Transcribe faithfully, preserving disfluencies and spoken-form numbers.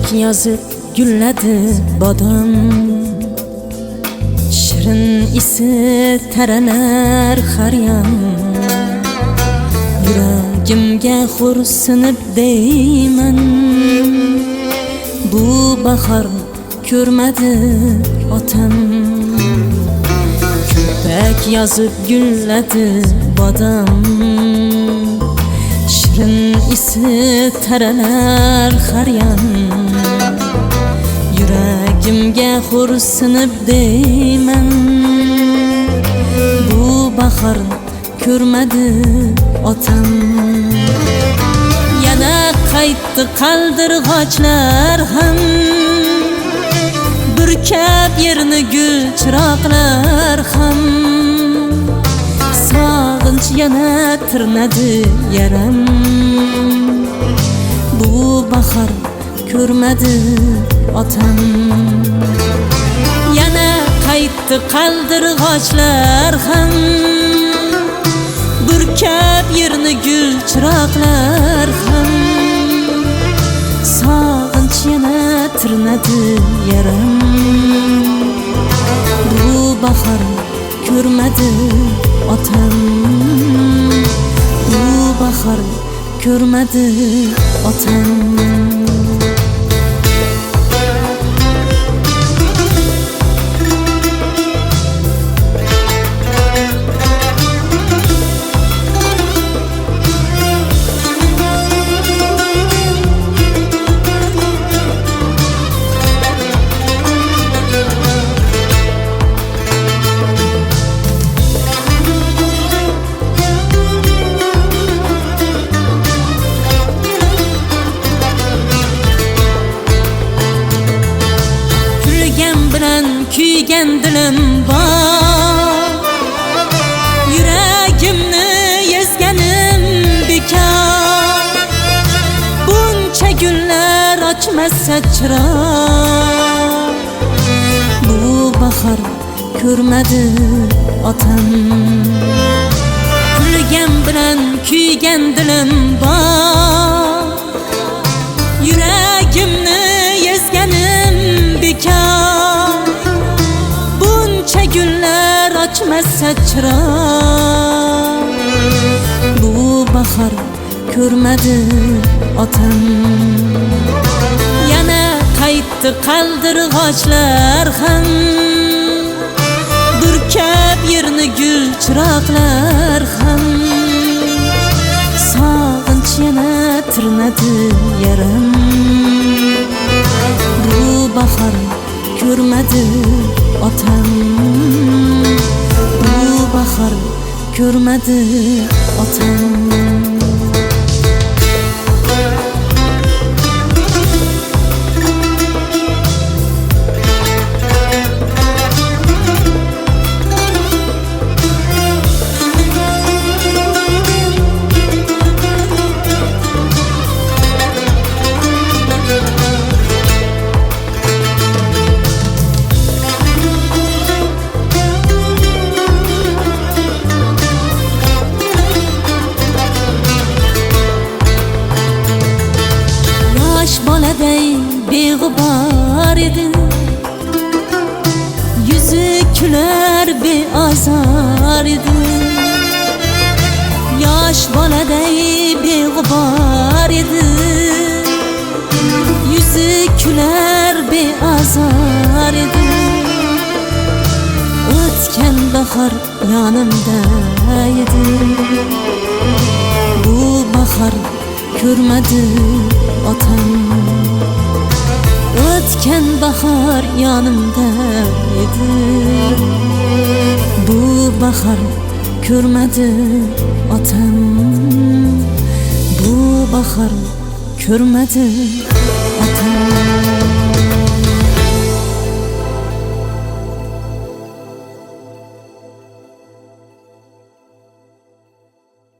yazıp gülledi bodom, shirin isi taralar har yon. Yuragimga xo'rsinib deyman, bu bahor ko'rmadi otam. Ko'prak yazıp gülledi bodom, shirin isi taralar har yon. Yuragimga xo'rsinib deyman, bu bahor ko'rmadi otam. Yana qaytdi qaldirg'ochlar ham, burkab yerni gul chiroqlar ham. Sog'inch yana tirnadi yaram, bu bahor ko'rmadi otam. Yana qaytdi qaldirg'ochlar ham, burkab yerni gul chiroqlar ham. Sog'inch yana tirnadi yaram, bu bahor ko'rmadi otam. Bu bahor ko'rmadi otam. Kuygan dilim bor, yuragimni ezganim bekor. Buncha gullar ochmasa chiroq, bu bahor ko'rmadi otam. Kulgan bilan kuygan dilim bor, yuragimni ezganim bekor. Gullar ochmasa chiroq, bu bahor ko'rmadi otam. Yana qaytdi qaldirg'ochlar ham, burkab yerni gul chiroqlar ham. Sog'inch yana tirnadi yaram, bu bahor ko'rmadi otam. Bu bahor ko'rmadi otam. Boladay beg'ubor edi, yuzi kular beozor edi. Yosh boladay beg'ubor edi, yuzi kular beozor edi. O'tgan bahor yonimda edi, bu bahor ko'rmadi otam. O'tgan bahor yonimda edi, bu bahor ko'rmadi otam. Bu bahor ko'rmadi